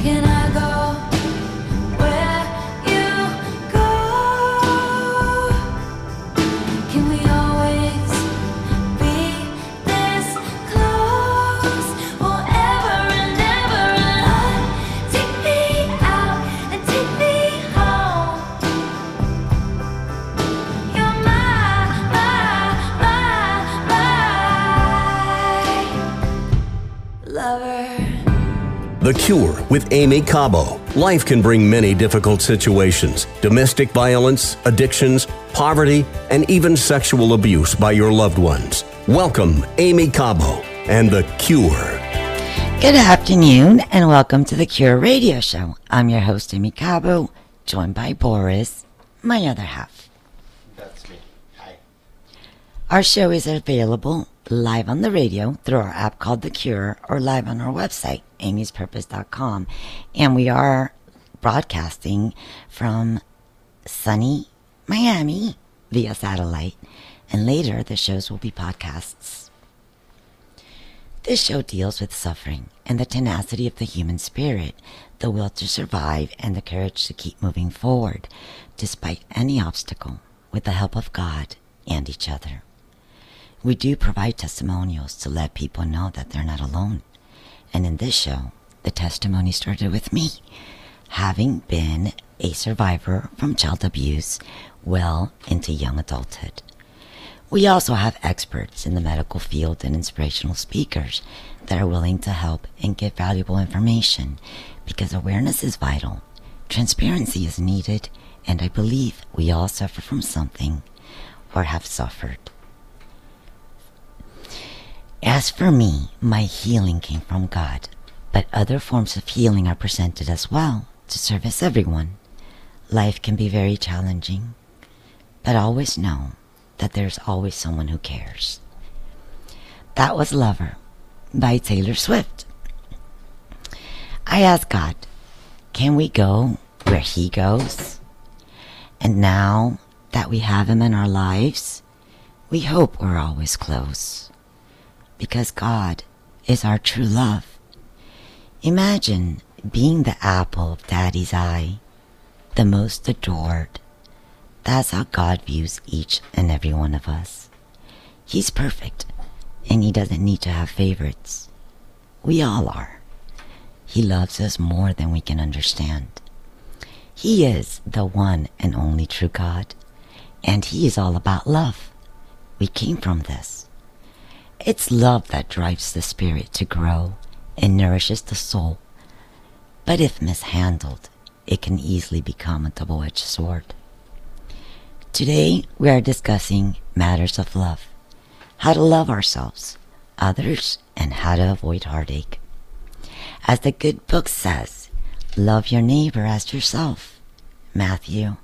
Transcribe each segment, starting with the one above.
Can I go where you go? Can we always be this close forever and ever? And take me out and take me home. You're my lover. The Cure with Amy Cabo. Life can bring many difficult situations: domestic violence, addictions, poverty, and even sexual abuse by your loved ones. Welcome, Amy Cabo and The Cure. Good afternoon and welcome to The Cure Radio Show. I'm your host, Amy Cabo, joined by Boris, my other half. That's me. Hi. Our show is available live on the radio through our app called The Cure or live on our website, amyspurpose.com. And we are broadcasting from sunny Miami via satellite. And later, the shows will be podcasts. This show deals with suffering and the tenacity of the human spirit, the will to survive, and the courage to keep moving forward despite any obstacle with the help of God and each other. We do provide testimonials to let people know that they're not alone. And in this show, the testimony started with me, having been a survivor from child abuse well into young adulthood. We also have experts in the medical field and inspirational speakers that are willing to help and give valuable information because awareness is vital, transparency is needed, and I believe we all suffer from something or have suffered. As for me, my healing came from God, but other forms of healing are presented as well to service everyone. Life can be very challenging, but always know that there's always someone who cares. That was Lover by Taylor Swift. I asked God, can we go where He goes? And now that we have Him in our lives, we hope we're always close. Because God is our true love. Imagine being the apple of Daddy's eye, the most adored. That's how God views each and every one of us. He's perfect, and He doesn't need to have favorites. We all are. He loves us more than we can understand. He is the one and only true God, and He is all about love. We came from this. It's love that drives the spirit to grow and nourishes the soul. But if mishandled, it can easily become a double-edged sword. Today, we are discussing matters of love, how to love ourselves, others, and how to avoid heartache. As the good book says, love your neighbor as yourself. Matthew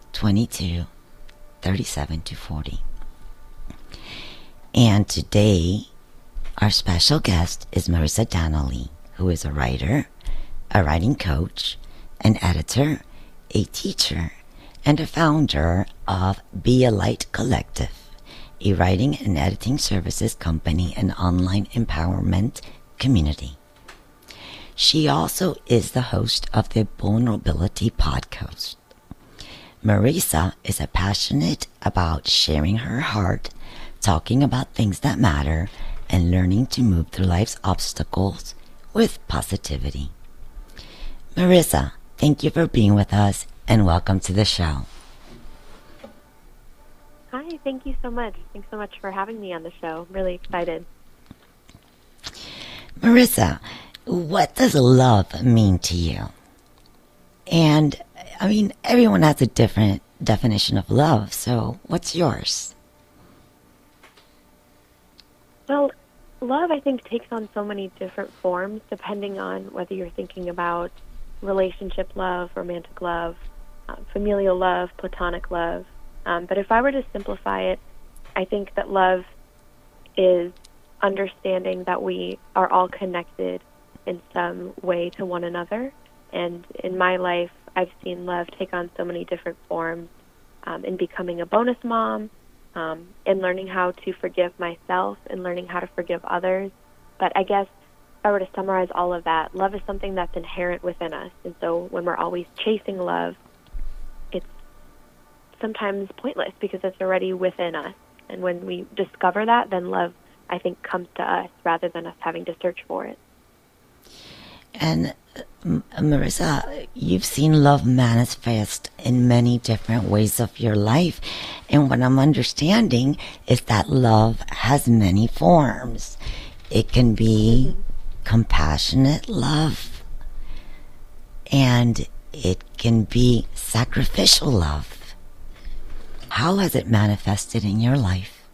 22:37-40. And today, our special guest is Marissa Donnelly, who is a writer, a writing coach, an editor, a teacher, and a founder of Be a Light Collective, a writing and editing services company and online empowerment community. She also is the host of the Vulnerability Podcast. Marissa is passionate about sharing her heart, talking about things that matter, and learning to move through life's obstacles with positivity. Marissa, thank you for being with us and welcome to the show. Hi, thank you so much. Thanks so much for having me on the show. I'm really excited. Marissa, what does love mean to you? And, I mean, everyone has a different definition of love, so what's yours? Well, love, I think, takes on so many different forms depending on whether you're thinking about relationship love, romantic love, familial love, platonic love. But if I were to simplify it, I think that love is understanding that we are all connected in some way to one another. And in my life, I've seen love take on so many different forms in becoming a bonus mom, in learning how to forgive myself and learning how to forgive others. But I guess I were to summarize all of that, love is something that's inherent within us. And so when we're always chasing love, it's sometimes pointless because it's already within us. And when we discover that, then love, I think, comes to us rather than us having to search for it. And Marissa, you've seen love manifest in many different ways of your life. And what I'm understanding is that love has many forms. It can be compassionate love, and it can be sacrificial love. How has it manifested in your life?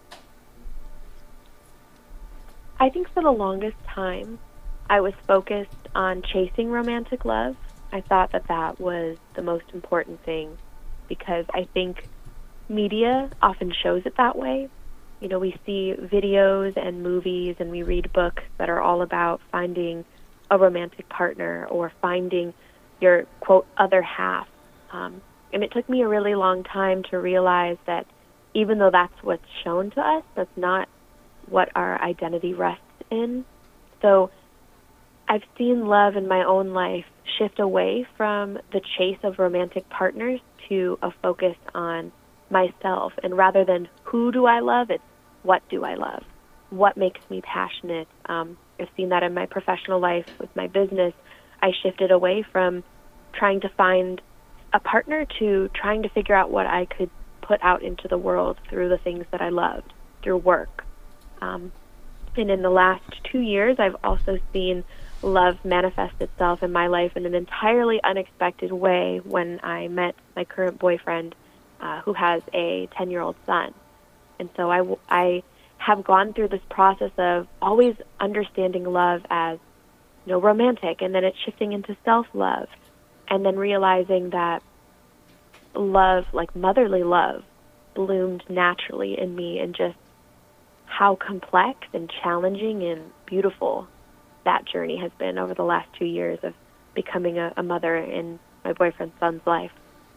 I think for the longest time, I was focused on chasing romantic love. I thought that that was the most important thing because I think media often shows it that way. You know, we see videos and movies and we read books that are all about finding a romantic partner or finding your, quote, other half. And it took me a really long time to realize that even though that's what's shown to us, that's not what our identity rests in. So I've seen love in my own life shift away from the chase of romantic partners to a focus on myself. And rather than who do I love, it's what do I love? What makes me passionate? I've seen that in my professional life with my business. I shifted away from trying to find a partner to trying to figure out what I could put out into the world through the things that I loved, through work. And in the last 2 years, I've also seen love manifest itself in my life in an entirely unexpected way when I met my current boyfriend, who has a 10-year-old son. And so I have gone through this process of always understanding love as, you know, romantic, and then it's shifting into self-love, and then realizing that love, like motherly love, bloomed naturally in me, and just how complex and challenging and beautiful that journey has been over the last 2 years of becoming a mother in my boyfriend's son's life.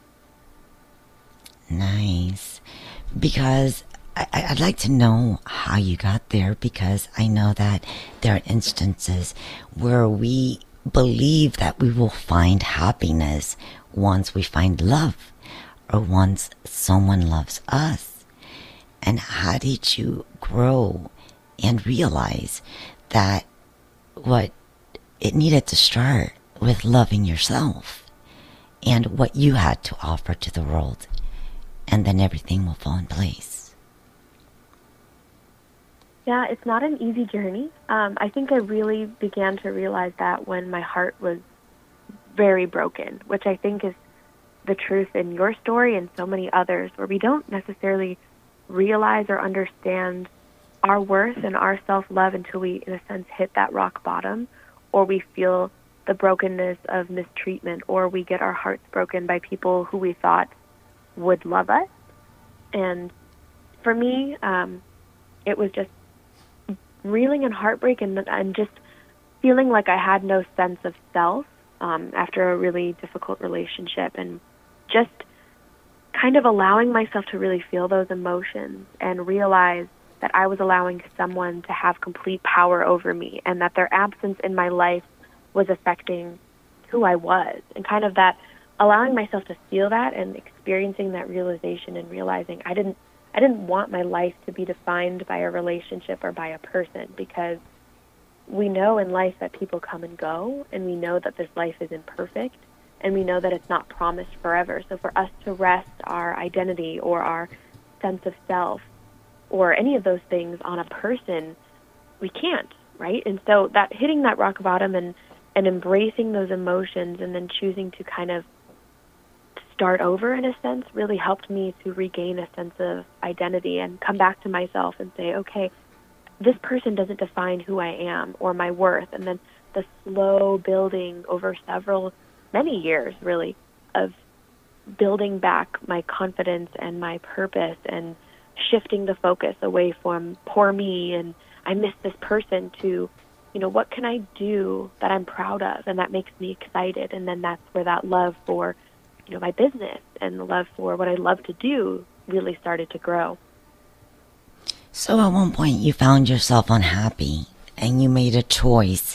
Nice. Because I'd like to know how you got there, because I know that there are instances where we believe that we will find happiness once we find love or once someone loves us. And how did you grow and realize that what it needed to start with loving yourself and what you had to offer to the world, and then everything will fall in place? Yeah, it's not an easy journey. I think I really began to realize that when my heart was very broken, which I think is the truth in your story and so many others, where we don't necessarily realize or understand our worth and our self-love until we, in a sense, hit that rock bottom, or we feel the brokenness of mistreatment, or we get our hearts broken by people who we thought would love us. And for me, it was just reeling in heartbreak and just feeling like I had no sense of self after a really difficult relationship, and just kind of allowing myself to really feel those emotions and realize that I was allowing someone to have complete power over me, and that their absence in my life was affecting who I was, and kind of that allowing myself to feel that and experiencing that realization and realizing I didn't want my life to be defined by a relationship or by a person, because we know in life that people come and go, and we know that this life is imperfect, and we know that it's not promised forever. So for us to rest our identity or our sense of self or any of those things on a person, we can't, right? And so that hitting that rock bottom and embracing those emotions and then choosing to kind of start over in a sense really helped me to regain a sense of identity and come back to myself and say, okay, this person doesn't define who I am or my worth. And then the slow building over many years really of building back my confidence and my purpose and shifting the focus away from poor me and I miss this person to, you know, what can I do that I'm proud of and that makes me excited? And then that's where that love for, you know, my business and the love for what I love to do really started to grow. So at one point you found yourself unhappy and you made a choice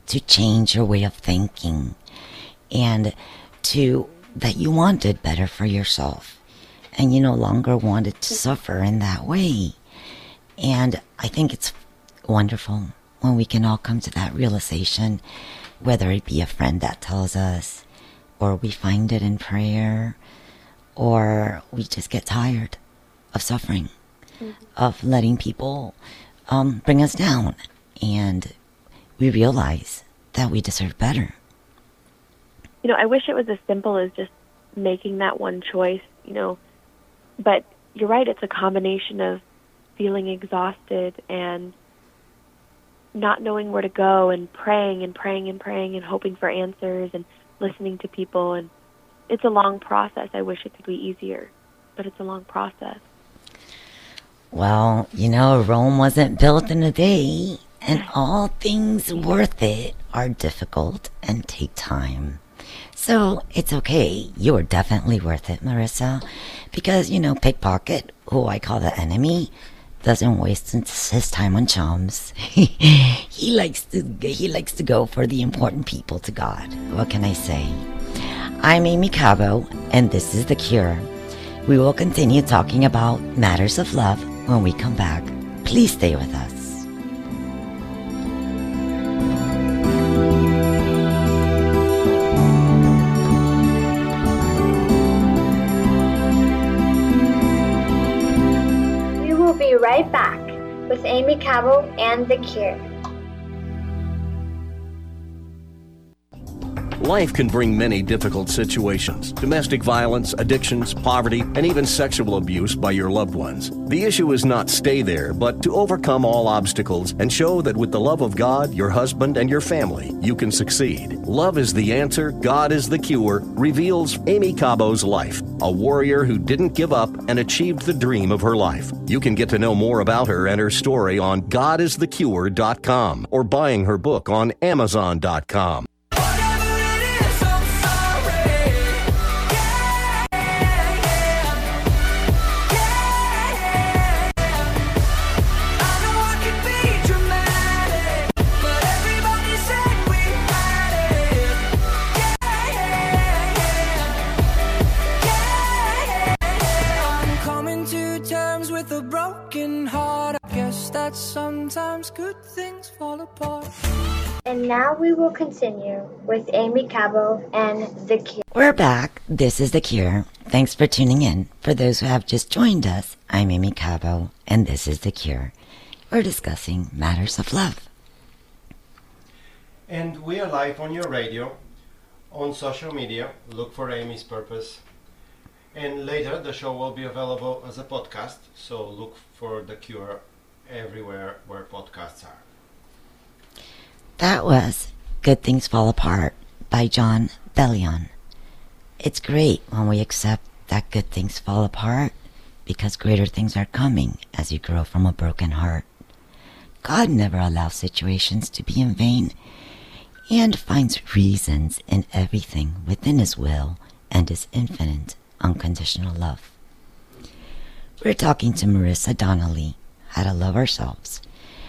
to change your way of thinking, and to that you wanted better for yourself, and you no longer wanted to suffer in that way. And I think it's wonderful when we can all come to that realization, whether it be a friend that tells us, or we find it in prayer, or we just get tired of suffering, of letting people bring us down, and we realize that we deserve better. I wish it was as simple as just making that one choice, but you're right, it's a combination of feeling exhausted and not knowing where to go, and praying and praying and praying and hoping for answers and listening to people. And it's a long process. I wish it could be easier, but it's a long process. Well, Rome wasn't built in a day, and all things worth it are difficult and take time. So it's okay. You're definitely worth it, Marissa, because, Pickpocket, who I call the enemy, doesn't waste his time on chums. He likes to go for the important people to God. What can I say? I'm Amy Cabo, and this is The Cure. We will continue talking about matters of love when we come back. Please stay with us. We will be right back with Amy Cabo and The Cure. Life can bring many difficult situations: domestic violence, addictions, poverty, and even sexual abuse by your loved ones. The issue is not stay there, but to overcome all obstacles and show that with the love of God, your husband, and your family, you can succeed. Love is the answer, God is the cure, reveals Amy Cabo's life, a warrior who didn't give up and achieved the dream of her life. You can get to know more about her and her story on godisthecure.com or buying her book on amazon.com. Sometimes good things fall apart. And now we will continue with Amy Cabo and The Cure. We're back. This is The Cure. Thanks for tuning in. For those who have just joined us, I'm Amy Cabo, and this is The Cure. We're discussing matters of love. And we are live on your radio, on social media. Look for Amy's Purpose. And later the show will be available as a podcast, so look for The Cure everywhere where podcasts are. That was Good Things Fall Apart by Jon Bellion. It's great when we accept that good things fall apart, because greater things are coming as you grow from a broken heart. God never allows situations to be in vain, and finds reasons in everything within His will and His infinite, unconditional love. We're talking to Marissa Donnelly, how to love ourselves.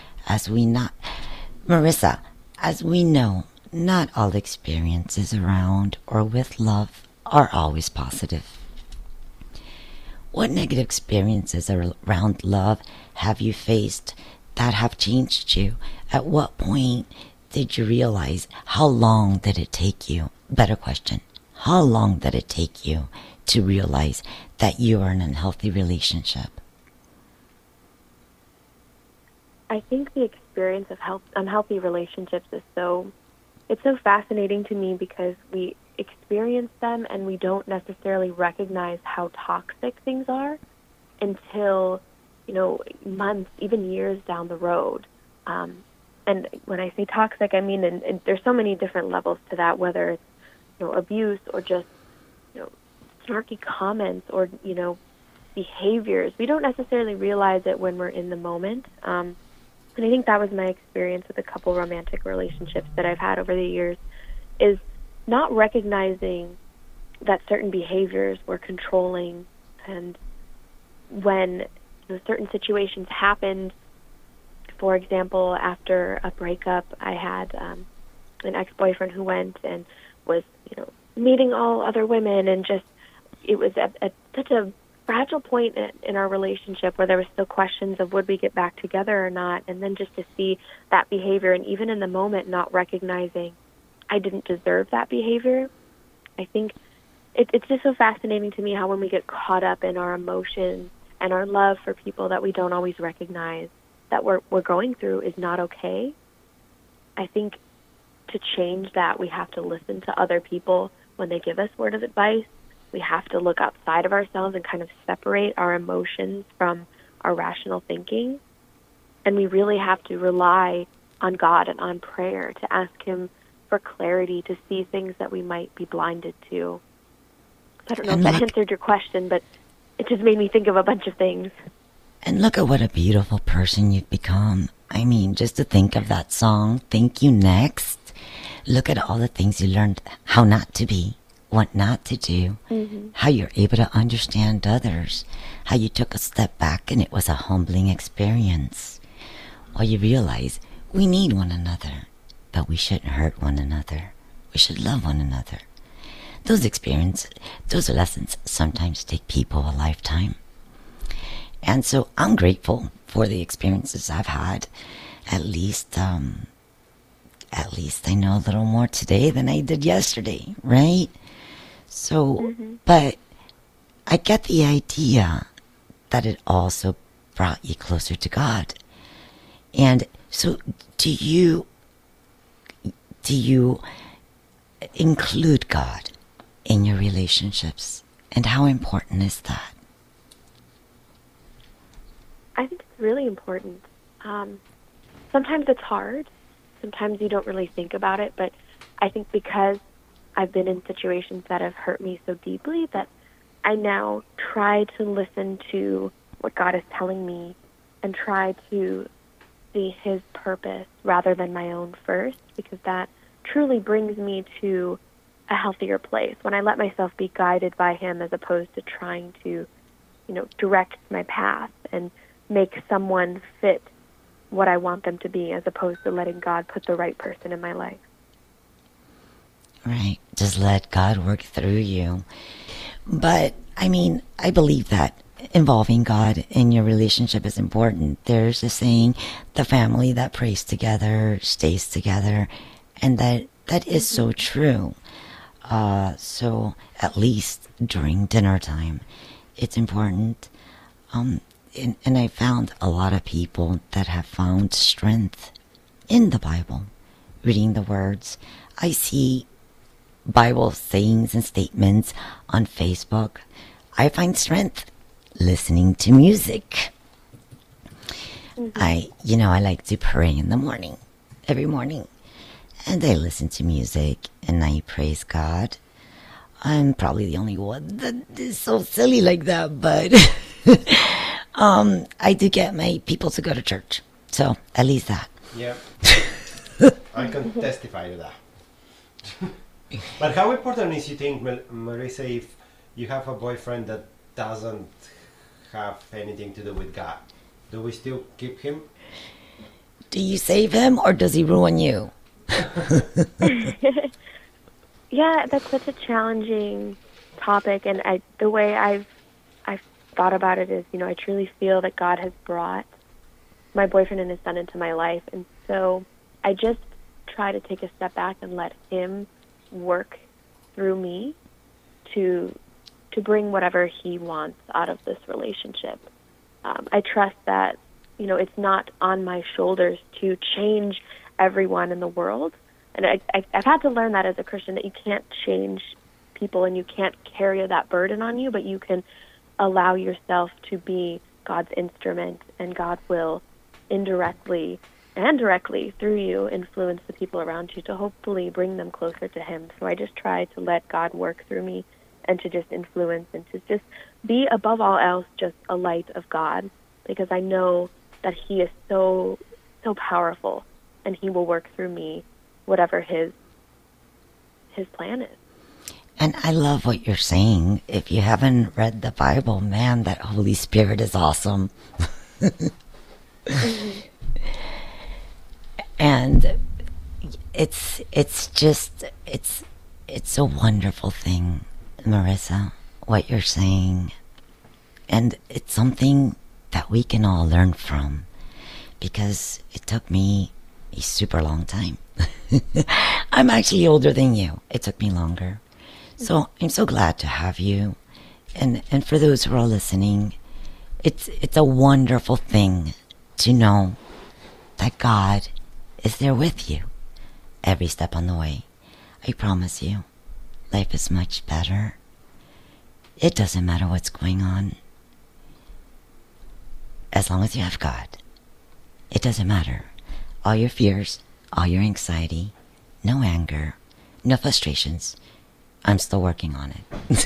Marissa, as we know, not all experiences around or with love are always positive. What negative experiences around love have you faced that have changed you? At what point did you realize? How long did it take you? Better question. How long did it take you to realize that you are in an unhealthy relationship? I think the experience of unhealthy relationships is so fascinating to me, because we experience them and we don't necessarily recognize how toxic things are until, months, even years down the road. And when I say toxic, I mean, and there's so many different levels to that, whether it's, abuse or just, snarky comments or, behaviors. We don't necessarily realize it when we're in the moment. And I think that was my experience with a couple romantic relationships that I've had over the years, is not recognizing that certain behaviors were controlling. And when certain situations happened, for example, after a breakup, I had an ex-boyfriend who went and was, meeting all other women, and just, it was at such a fragile point in our relationship where there was still questions of would we get back together or not, and then just to see that behavior, and even in the moment not recognizing I didn't deserve that behavior. I think it's just so fascinating to me how when we get caught up in our emotions and our love for people that we don't always recognize that we're going through is not okay. I think to change that, we have to listen to other people when they give us word of advice. We have to look outside of ourselves and kind of separate our emotions from our rational thinking. And we really have to rely on God and on prayer to ask Him for clarity to see things that we might be blinded to. I don't know if that answered your question, but it just made me think of a bunch of things. And look at what a beautiful person you've become. I mean, just to think of that song, Thank You Next. Look at all the things you learned how not to be, what not to do, how you're able to understand others, how you took a step back and it was a humbling experience. Well, you realize we need one another, but we shouldn't hurt one another. We should love one another. Those lessons sometimes take people a lifetime. And so I'm grateful for the experiences I've had. At least I know a little more today than I did yesterday, right? So, but I get the idea that it also brought you closer to God. And so do you include God in your relationships? And how important is that? I think it's really important. Sometimes it's hard. Sometimes you don't really think about it, but I think because I've been in situations that have hurt me so deeply that I now try to listen to what God is telling me and try to see His purpose rather than my own first, because that truly brings me to a healthier place when I let myself be guided by Him as opposed to trying to, direct my path and make someone fit what I want them to be, as opposed to letting God put the right person in my life. Right. Just let God work through you. But, I mean, I believe that involving God in your relationship is important. There's a saying, the family that prays together stays together. And that is so true. So, at least during dinner time, it's important. And I found a lot of people that have found strength in the Bible, reading the words. I see Bible sayings and statements on Facebook. I find strength listening to music. I like to pray in the morning, every morning. And I listen to music and I praise God. I'm probably the only one that is so silly like that, but I do get my people to go to church. So, at least that. Yeah. I can testify to that. But how important is, you think, Marisa, if you have a boyfriend that doesn't have anything to do with God? Do we still keep him? Do you save him or does he ruin you? Yeah, that's such a challenging topic, and the way I've thought about it is, I truly feel that God has brought my boyfriend and his son into my life, and so I just try to take a step back and let Him work through me to bring whatever He wants out of this relationship. I trust that, it's not on my shoulders to change everyone in the world. And I've had to learn that as a Christian, that you can't change people and you can't carry that burden on you, but you can allow yourself to be God's instrument, and God will indirectly and directly through you influence the people around you to hopefully bring them closer to Him. So I just try to let God work through me and to just influence and to just be, above all else, just a light of God, because I know that He is so powerful and He will work through me, whatever His plan is. And I love what you're saying. If you haven't read the Bible, man, that Holy Spirit is awesome. And it's just it's a wonderful thing, Marissa, what you're saying. And it's something that we can all learn from, because it took me a super long time. I'm actually older than you. It took me longer. So I'm so glad to have you. And for those who are listening, it's a wonderful thing to know that God is there with you every step on the way. I promise you, life is much better. It doesn't matter what's going on. As long as you have God, it doesn't matter. All your fears, all your anxiety, no anger, no frustrations. I'm still working on it.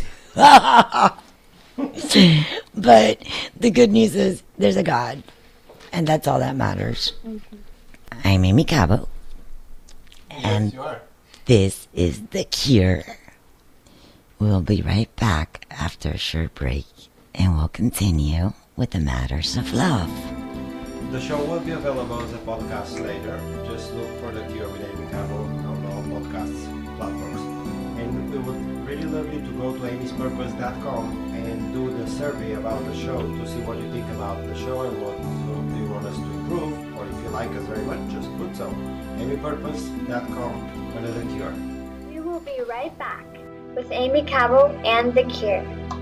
But the good news is there's a God, and that's all that matters. I'm Amy Cabo, and Yes, you are. this is The Cure. We'll be right back after a short break, and we'll continue with the matters of love. The show will be available as a podcast later. Just look for The Cure with Amy Campbell on all podcast platforms. And we would really love you to go to amyspurpose.com and do the survey about the show to see what you think about the show and what do you want us to improve, or if you like us very much, just put so. amypurpose.com under The Cure. We will be right back with Amy Cabo and The Cure.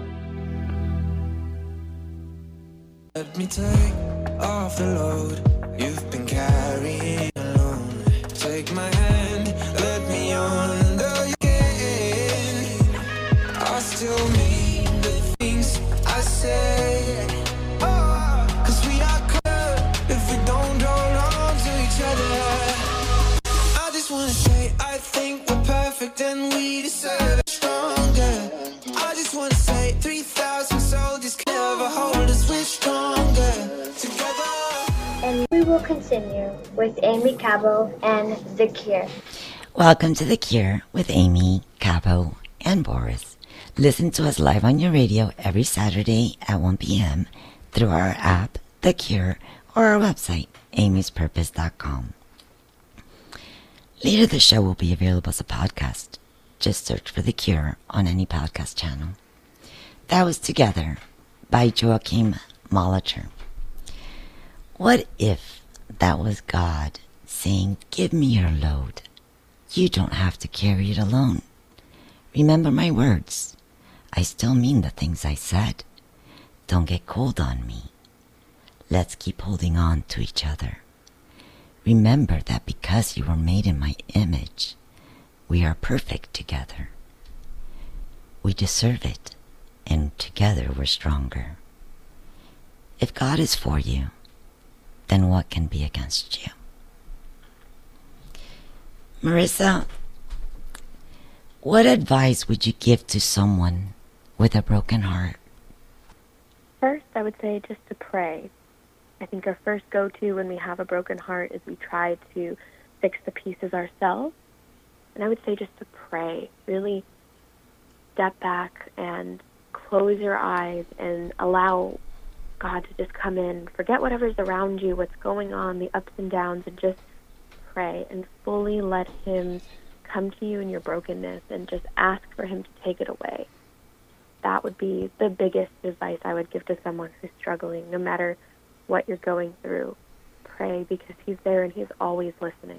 Let me take off the load you've been carrying alone. Take my hand, let me under your skin. I still mean the things I say. Oh, 'cause we are cut if we don't hold on to each other. I just wanna say I think we're perfect and we deserve it stronger. I just wanna say 3,000 soldiers can never hold us, we're stronger together. And we will continue with Amy Cabo and The Cure. Welcome to The Cure with Amy, Cabo, and Boris. Listen to us live on your radio every Saturday at 1 p.m. through our app, The Cure, or our website, amyspurpose.com. Later, the show will be available as a podcast. Just search for The Cure on any podcast channel. That was Together by Joachim Molitor. What if that was God saying, give me your load. You don't have to carry it alone. Remember my words. I still mean the things I said. Don't get cold on me. Let's keep holding on to each other. Remember that because you were made in my image, we are perfect together. We deserve it, and together we're stronger. If God is for you, then what can be against you? Marissa, what advice would you give to someone with a broken heart? First, I would say just to pray. I think our first go-to when we have a broken heart is we try to fix the pieces ourselves. And I would say just to pray. Really step back and close your eyes and allow God to just come in. Forget whatever's around you, what's going on, the ups and downs, and just pray and fully let Him come to you in your brokenness and just ask for Him to take it away. That would be the biggest advice I would give to someone who's struggling, no matter what you're going through. Pray, because He's there and He's always listening.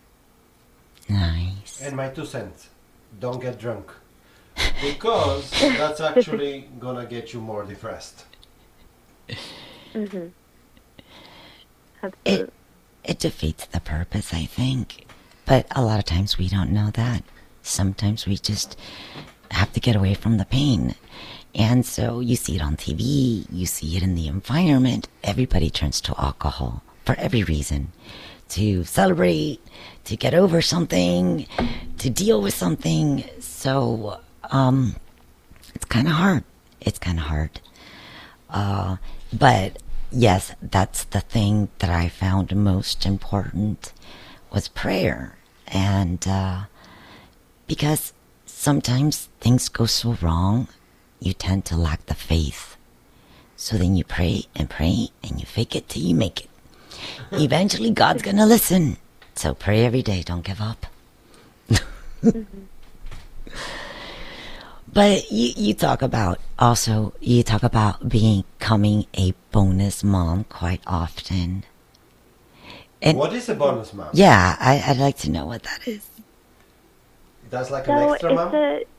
Nice. And my 2 cents, don't get drunk. Because that's actually gonna get you more depressed. Mm-hmm. Absolutely. It defeats the purpose, I think. But a lot of times we don't know that. Sometimes we just have to get away from the pain. And so you see it on TV, you see it in the environment. Everybody turns to alcohol for every reason. To celebrate, to get over something, to deal with something. So, it's kind of hard. It's kind of hard. But yes, that's the thing that I found most important was prayer. And because sometimes things go so wrong, you tend to lack the faith. So then you pray and you fake it till you make it. Eventually God's gonna listen. So pray every day, don't give up. But you talk about becoming a bonus mom quite often. And What is a bonus mom? yeah, I'd like to know what that is. That's like an extra mom?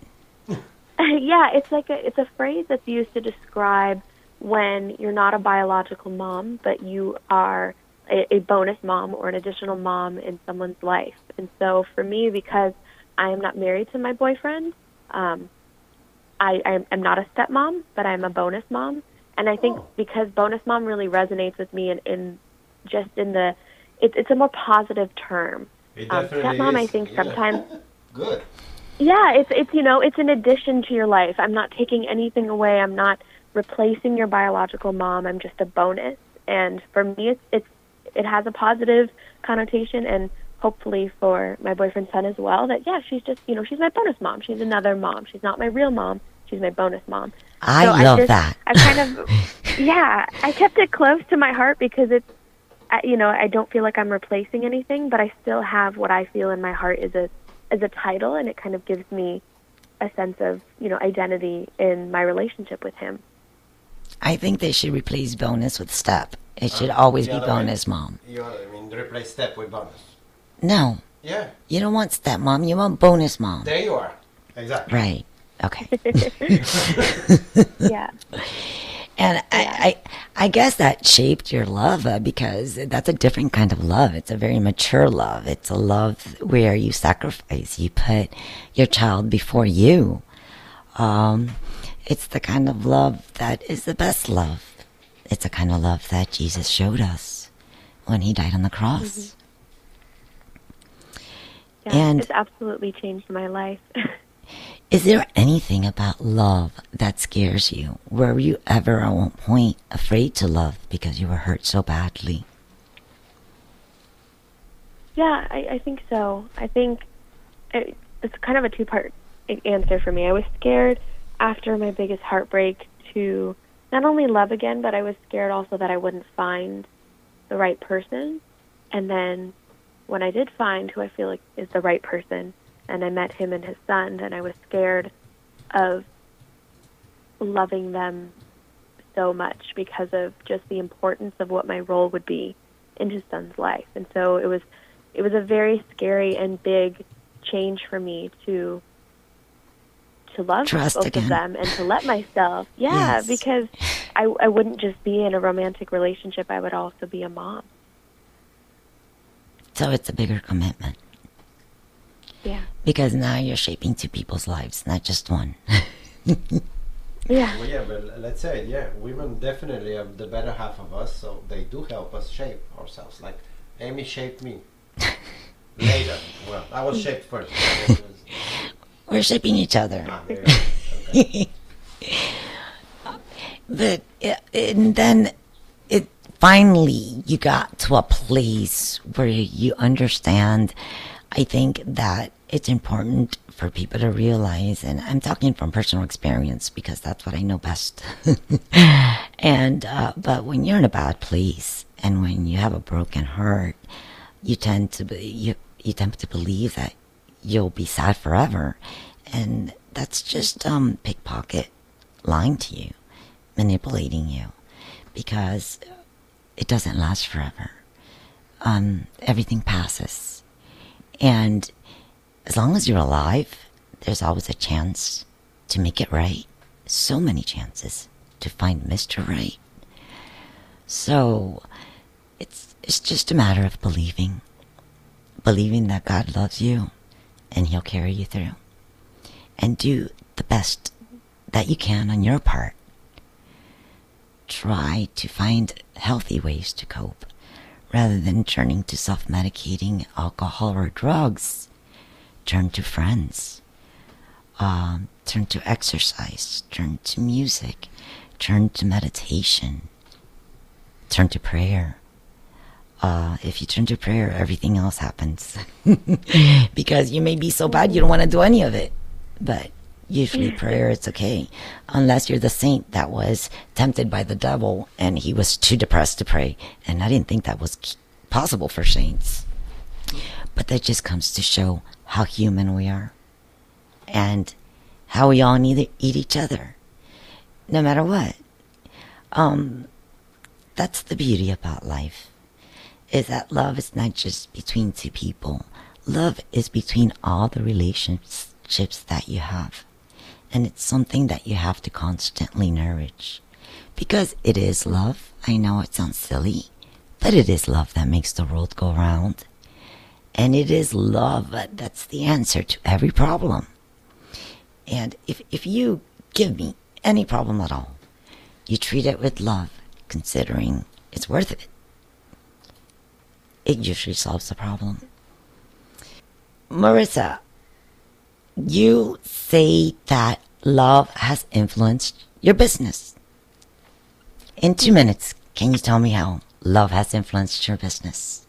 It's a phrase that's used to describe when you're not a biological mom, but you are a bonus mom or an additional mom in someone's life. And so for me, because I am not married to my boyfriend, I'm not a stepmom, but I'm a bonus mom. And I think because bonus mom really resonates with me it's a more positive term. It definitely stepmom, is. I think sometimes... Good. Yeah, it's an addition to your life. I'm not taking anything away. I'm not replacing your biological mom. I'm just a bonus. And for me, it has a positive connotation, and hopefully for my boyfriend's son as well, that, yeah, she's just, she's my bonus mom. She's another mom. She's not my real mom. She's my bonus mom. I love that. I kind of, I kept it close to my heart because I don't feel like I'm replacing anything, but I still have what I feel in my heart is a title, and it kind of gives me a sense of, identity in my relationship with him. I think they should replace bonus with step. It should always be bonus mom. Replace step with bonus. No. Yeah. You don't want step mom, you want bonus mom. There you are. Exactly. Right. Okay. Yeah. And I guess that shaped your love because that's a different kind of love. It's a very mature love. It's a love where you sacrifice. You put your child before you. It's the kind of love that is the best love. It's the kind of love that Jesus showed us when he died on the cross. Yeah, And it's absolutely changed my life. is there anything about love that scares you? Were you ever at one point afraid to love because you were hurt so badly? Yeah, I think so. I think it's kind of a two-part answer for me. I was scared after my biggest heartbreak to not only love again, but I was scared also that I wouldn't find the right person. And then when I did find who I feel like is the right person, and I met him and his son, and I was scared of loving them so much because of just the importance of what my role would be in his son's life. And so it was a very scary and big change for me to love Trust both again. of them and to let myself, Yes. because I wouldn't just be in a romantic relationship, I would also be a mom. So it's a bigger commitment. Yeah. Because now you're shaping two people's lives, not just one. Yeah. Well, yeah, but let's say, women definitely are the better half of us, so they do help us shape ourselves. Like Amy shaped me later. Well, I was shaped first. We're shaping each other. There you go. Okay. But and then it finally you got to a place where you understand. I think that it's important for people to realize, and I'm talking from personal experience because that's what I know best. And but when you're in a bad place and when you have a broken heart, you tend to believe that you'll be sad forever, and that's just pickpocket lying to you, manipulating you, because it doesn't last forever. Everything passes, and as long as you're alive, there's always a chance to make it right. So many chances to find Mr. Right. So it's just a matter of believing that God loves you and he'll carry you through, and do the best that you can on your part. Try to find healthy ways to cope rather than turning to self-medicating, alcohol, or drugs. Turn to friends, turn to exercise, turn to music, turn to meditation, turn to prayer. If you turn to prayer, everything else happens. Because you may be so bad you don't want to do any of it. But usually prayer, it's okay. Unless you're the saint that was tempted by the devil and he was too depressed to pray. And I didn't think that was possible for saints. But that just comes to show how human we are. and how we all need to eat each other, no matter what. That's the beauty about life, is that love is not just between two people. Love is between all the relationships that you have. And it's something that you have to constantly nourish. Because it is love. I know it sounds silly, but it is love that makes the world go round. And it is love that's the answer to every problem. And if you give me any problem at all, you treat it with love, considering it's worth it, it usually solves the problem. Marissa, you say that love has influenced your business. In 2 minutes, can you tell me how love has influenced your business?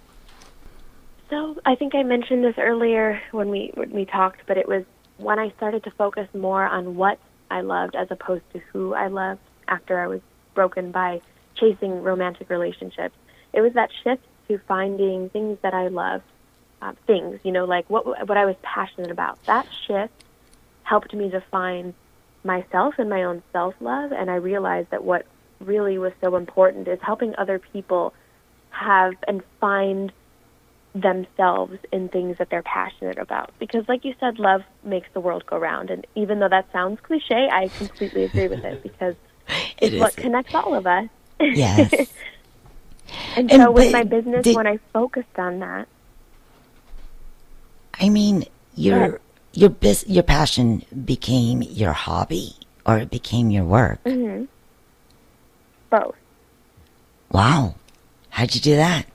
So I think I mentioned this earlier when we talked, but it was when I started to focus more on what I loved as opposed to who I loved after I was broken by chasing romantic relationships. It was that shift to finding things that I loved, things, like what I was passionate about. That shift helped me define myself and my own self-love, and I realized that what really was so important is helping other people have and find themselves in things that they're passionate about. Because like you said, love makes the world go round. And even though that sounds cliche, I completely agree with it, because it's what connects all of us. Yes. And so with my business, when I focused on that. I mean, your passion became your hobby, or it became your work? Mm-hmm. Both. Wow. How'd you do that?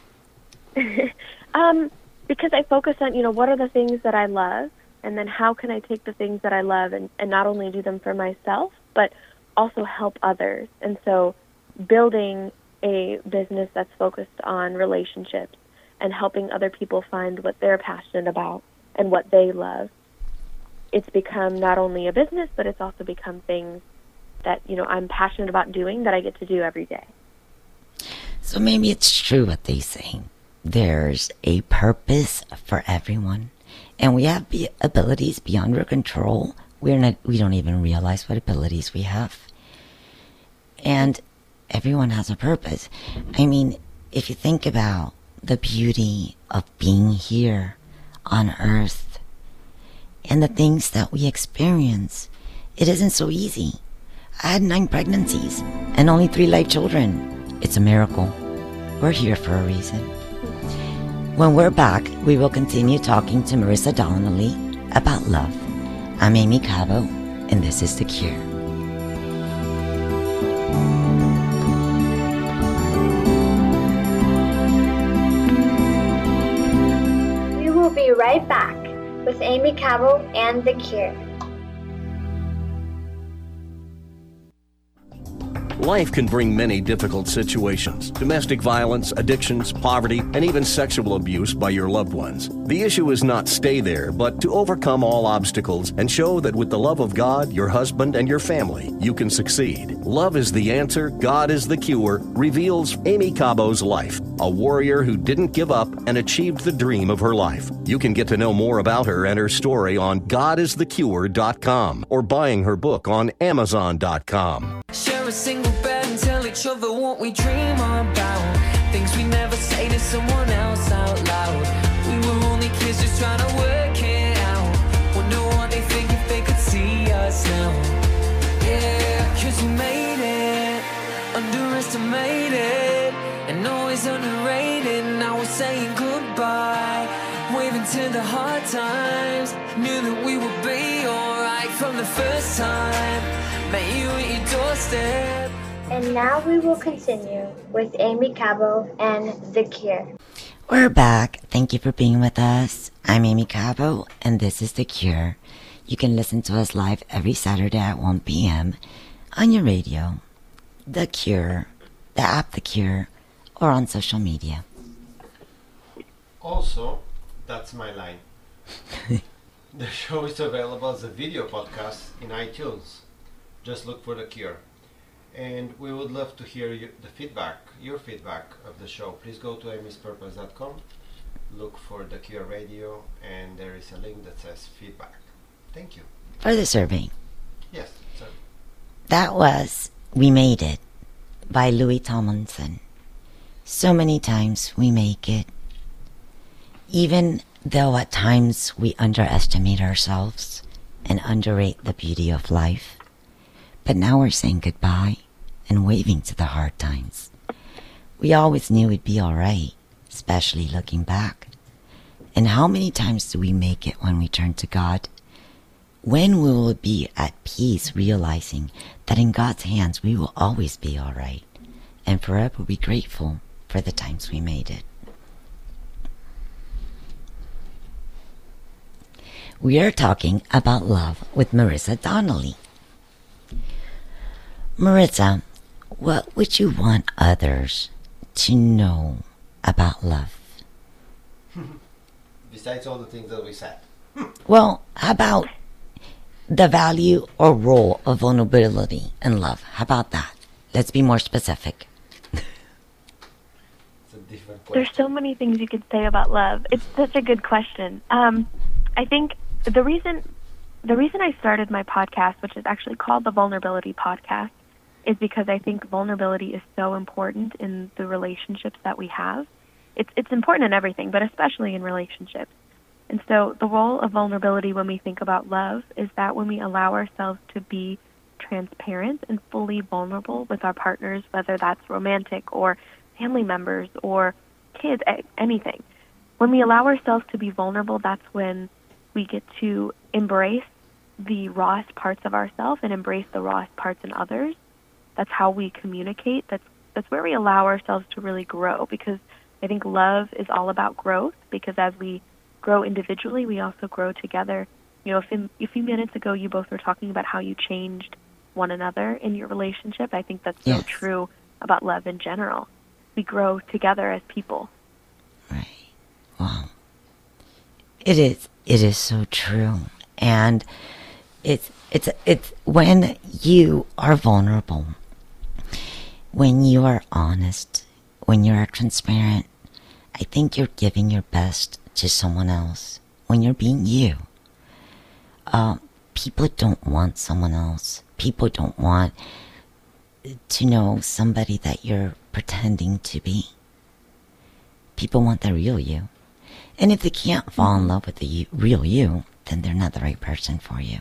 Because I focus on, what are the things that I love, and then how can I take the things that I love and not only do them for myself, but also help others. And so building a business that's focused on relationships and helping other people find what they're passionate about and what they love, it's become not only a business, but it's also become things that, I'm passionate about doing that I get to do every day. So maybe it's true what they say. There's a purpose for everyone, and we have abilities beyond our control. We don't even realize what abilities we have. And everyone has a purpose. I mean, if you think about the beauty of being here on Earth and the things that we experience, it isn't so easy. I had 9 pregnancies and only 3 live children. It's a miracle. We're here for a reason. When we're back, we will continue talking to Marissa Donnelly about love. I'm Amy Cabo, and this is The Cure. We will be right back with Amy Cabo and The Cure. Life can bring many difficult situations: domestic violence, addictions, poverty, and even sexual abuse by your loved ones. The issue is not stay there, but to overcome all obstacles and show that with the love of God, your husband, and your family, you can succeed. Love is the answer, God is the cure, reveals Amy Cabo's life, a warrior who didn't give up and achieved the dream of her life. You can get to know more about her and her story on godisthecure.com or buying her book on amazon.com. Share a single bed and tell each other what we dream about. Things we never say to someone else out loud. We were only kids just trying to work it out. Wonder what they think if they could see us now. Yeah, 'cause we made it, underestimated, and always underrated. Now we're saying goodbye, waving to the hard times. Knew that we would be alright from the first time. Met you at your doorstep. And now we will continue with Amy Cabo and The Cure. We're back. Thank you for being with us. I'm Amy Cabo, and this is The Cure. You can listen to us live every Saturday at 1 p.m. on your radio, The Cure, the app The Cure, or on social media. Also, that's my line. The show is available as a video podcast in iTunes. Just look for The Cure. And we would love to hear your feedback of the show. Please go to amyspurpose.com, look for The Cure Radio, and there is a link that says feedback. Thank you. for the survey. Yes, sir. That was We Made It by Louis Tomlinson. So many times we make it, even though at times we underestimate ourselves and underrate the beauty of life. But now we're saying goodbye and waving to the hard times. We always knew it'd be alright, especially looking back. And how many times do we make it when we turn to God? When will we be at peace, realizing that in God's hands we will always be alright, and forever be grateful for the times we made it? We are talking about love with Marissa Donnelly. Marissa, what would you want others to know about love? Besides all the things that we said. Well, how about the value or role of vulnerability in love? How about that? Let's be more specific. It's a different question. There's so many things you could say about love. It's such a good question. I think the reason I started my podcast, which is actually called the Vulnerability Podcast, is because I think vulnerability is so important in the relationships that we have. It's important in everything, but especially in relationships. And so the role of vulnerability when we think about love is that when we allow ourselves to be transparent and fully vulnerable with our partners, whether that's romantic or family members or kids, anything. When we allow ourselves to be vulnerable, that's when we get to embrace the rawest parts of ourselves and embrace the rawest parts in others. That's how we communicate. That's where we allow ourselves to really grow, because I think love is all about growth, because as we grow individually, we also grow together. You know, if a few minutes ago you both were talking about how you changed one another in your relationship, I think that's so Yes. true about love in general. We grow together as people. Right. Wow. It is so true. And it's when you are vulnerable, when you are honest, when you are transparent, I think you're giving your best to someone else. When you're being you, people don't want someone else. People don't want to know somebody that you're pretending to be. People want the real you. And if they can't fall in love with the real you, then they're not the right person for you.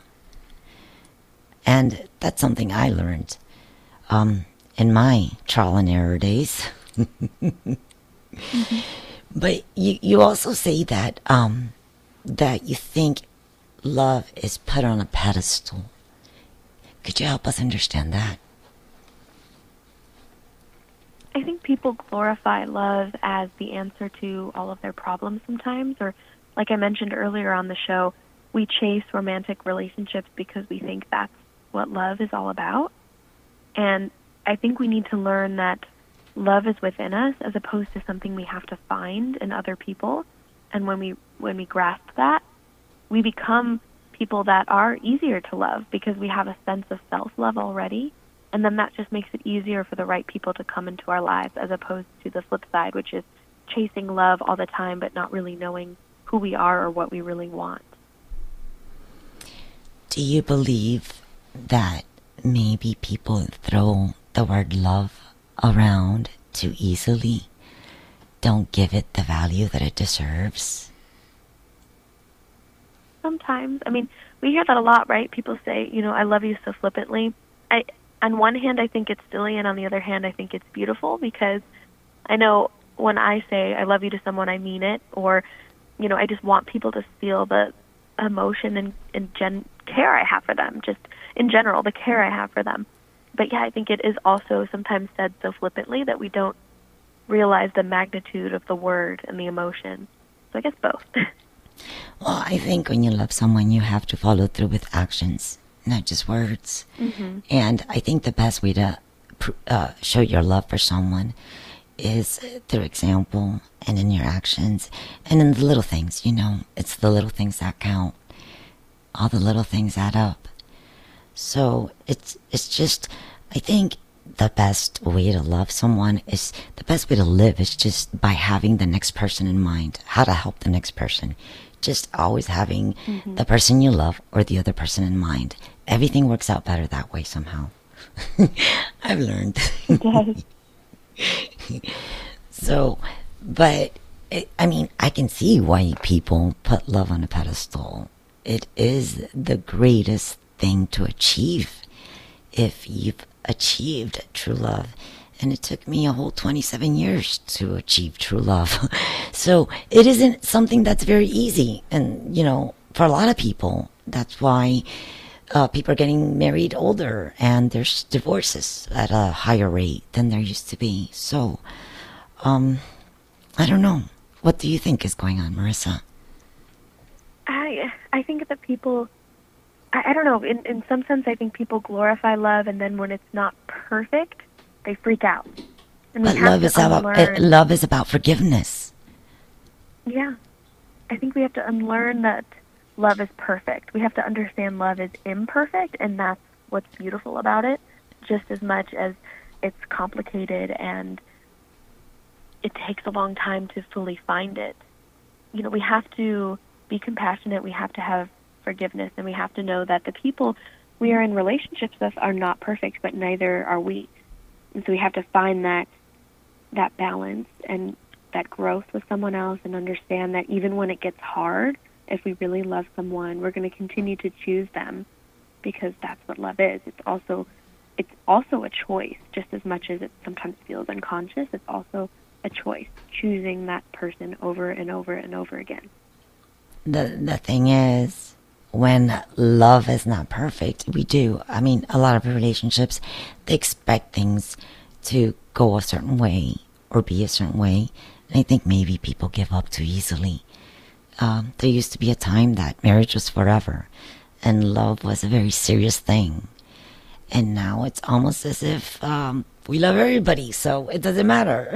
And that's something I learned in my trial and error days. But you also say that that you think love is put on a pedestal. Could you help us understand that? I think people glorify love as the answer to all of their problems sometimes, or like I mentioned earlier on the show, we chase romantic relationships because we think that's what love is all about. And I think we need to learn that love is within us as opposed to something we have to find in other people. And when we grasp that, we become people that are easier to love because we have a sense of self-love already. And then that just makes it easier for the right people to come into our lives, as opposed to the flip side, which is chasing love all the time but not really knowing who we are or what we really want. Do you believe that maybe people throw the word love around too easily? Don't give it the value that it deserves? Sometimes. I mean, we hear that a lot, right? People say, I love you so flippantly. On one hand, I think it's silly, and on the other hand, I think it's beautiful, because I know when I say I love you to someone, I mean it, or, I just want people to feel the emotion and care I have for them, just in general, the care I have for them. But yeah, I think it is also sometimes said so flippantly that we don't realize the magnitude of the word and the emotion. So I guess both. Well, I think when you love someone, you have to follow through with actions, not just words. Mm-hmm. And I think the best way to show your love for someone is through example and in your actions and in the little things. It's the little things that count. All the little things add up. So it's just, I think the best way to love someone is, the best way to live is just by having the next person in mind, how to help the next person, just always having the person you love or the other person in mind. Everything works out better that way somehow. I've learned. It does. So, but I mean, I can see why people put love on a pedestal. It is the greatest thing to achieve if you've achieved true love. And it took me a whole 27 years to achieve true love. So it isn't something that's very easy. And, you know, for a lot of people, that's why people are getting married older and there's divorces at a higher rate than there used to be. So, I don't know. What do you think is going on, Marissa? I think that people, I don't know, in some sense I think people glorify love, and then when it's not perfect, they freak out. And But love is about forgiveness. Yeah. I think we have to unlearn that love is perfect. We have to understand love is imperfect, and that's what's beautiful about it, just as much as it's complicated and it takes a long time to fully find it. You know, we have to be compassionate, we have to have forgiveness, and we have to know that the people we are in relationships with are not perfect, but neither are we. And so we have to find that balance and that growth with someone else, and understand that even when it gets hard, if we really love someone, we're going to continue to choose them, because that's what love is. It's also a choice, just as much as it sometimes feels unconscious. It's also a choice, choosing that person over and over and over again. The thing is, when love is not perfect, we do. I mean, a lot of relationships, they expect things to go a certain way or be a certain way. And I think maybe people give up too easily. There used to be a time that marriage was forever and love was a very serious thing. And now it's almost as if we love everybody, so it doesn't matter.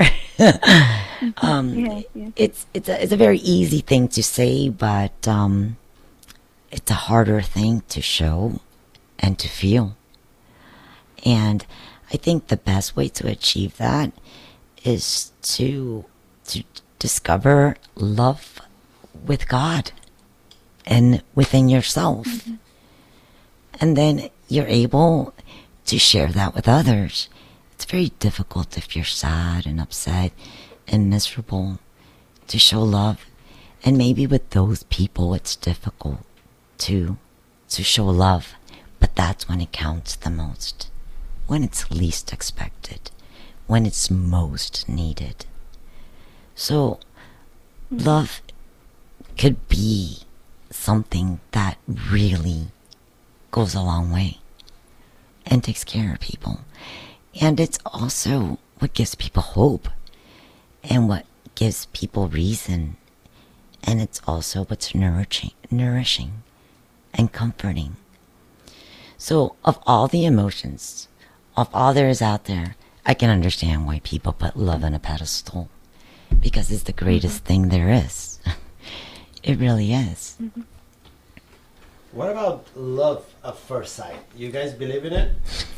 It's a very easy thing to say, but it's a harder thing to show and to feel. And I think the best way to achieve that is to discover love with God and within yourself. And then you're able to share that with others. It's very difficult if you're sad and upset and miserable to show love. And maybe with those people it's difficult to show love. But that's when it counts the most. When it's least expected. When it's most needed. So love could be something that really goes a long way and takes care of people. And it's also what gives people hope and what gives people reason. And it's also what's nourishing and comforting. So of all the emotions, of all there is out there, I can understand why people put love on a pedestal, because it's the greatest thing there is. It really is. What about love at first sight? You guys believe in it?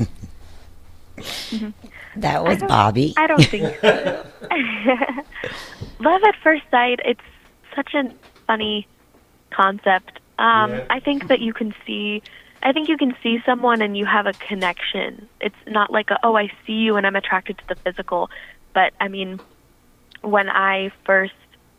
That was Bobby. I don't think so. Love at first sight, it's such a funny concept. I think that you can see someone and you have a connection. It's not like I see you and I'm attracted to the physical. But I mean, when I first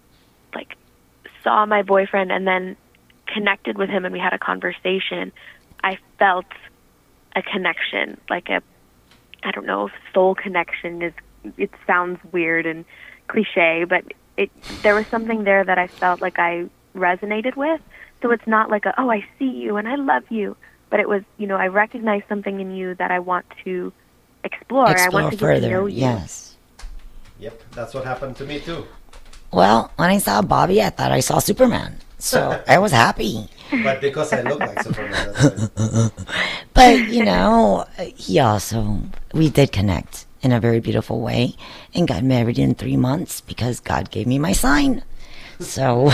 saw my boyfriend and then connected with him and we had a conversation, I felt a connection, I don't know if soul connection it sounds weird and cliche, but there was something there that I felt like I resonated with. So it's not like I see you and I love you, but it was, I recognize something in you that I want to explore. I want to get further, to know you. yes. Yep, that's what happened to me too. Well, when I saw Bobby, I thought I saw Superman. So I was happy. But because I look like Superman, that's why. But, we did connect in a very beautiful way and got married in 3 months because God gave me my sign. So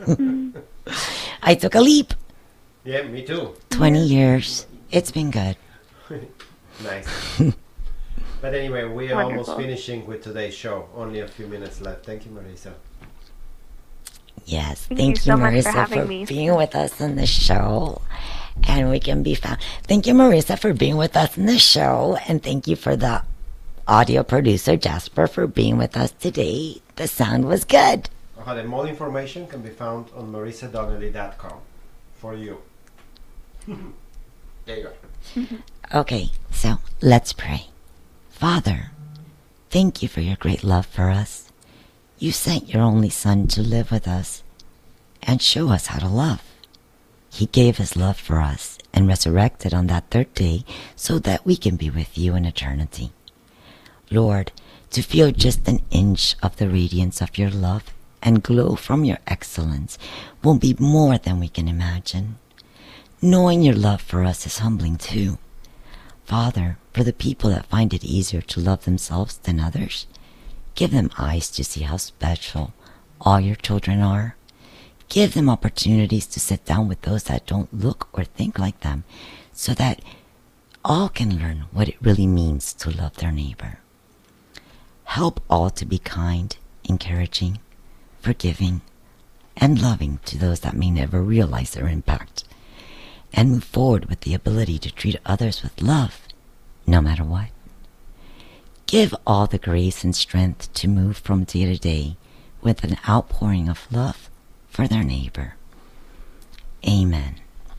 I took a leap. Yeah, me too. 20 years. It's been good. Nice. But anyway, we are Wonderful. almost finishing with today's show. Only a few minutes left. Thank you, Marisa. Yes, Thank thank you so much for Marissa, having me. being with us on the show. And we can be found. Thank you, Marissa, for being with us in the show. And thank you for the audio producer, Jasper, for being with us today. The sound was good. And more information can be found on marissadonnelly.com for you. There you go. Okay, so let's pray. Father, thank you for your great love for us. You sent your only Son to live with us and show us how to love. He gave his love for us and resurrected on that third day so that we can be with you in eternity. Lord, to feel just an inch of the radiance of your love and glow from your excellence will be more than we can imagine. Knowing your love for us is humbling too. Father, for the people that find it easier to love themselves than others, give them eyes to see how special all your children are. Give them opportunities to sit down with those that don't look or think like them so that all can learn what it really means to love their neighbor. Help all to be kind, encouraging, forgiving, and loving to those that may never realize their impact, and move forward with the ability to treat others with love, no matter what. Give all the grace and strength to move from day to day with an outpouring of love for their neighbor. Amen.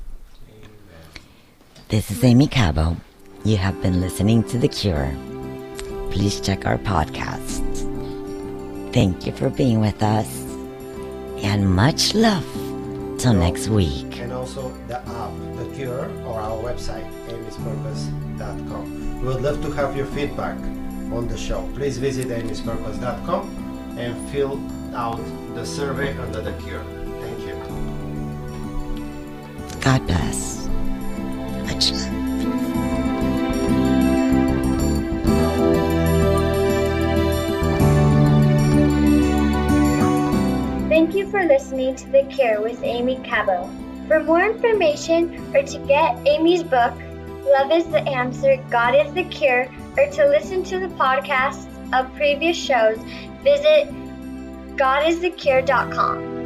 This is Amy Cabo. You have been listening to The Cure. Please check our podcast. Thank you for being with us, and much love till next week. And also the app, The Cure, or our website, amyspurpose.com. We would love to have your feedback on the show. Please visit amyspurpose.com and fill out the survey under The Cure. Thank you. God bless. Much love. Thank you for listening to The Cure with Amy Cabo. For more information or to get Amy's book, Love is the Answer, God is the Cure, or to listen to the podcasts of previous shows, visit godisthecure.com.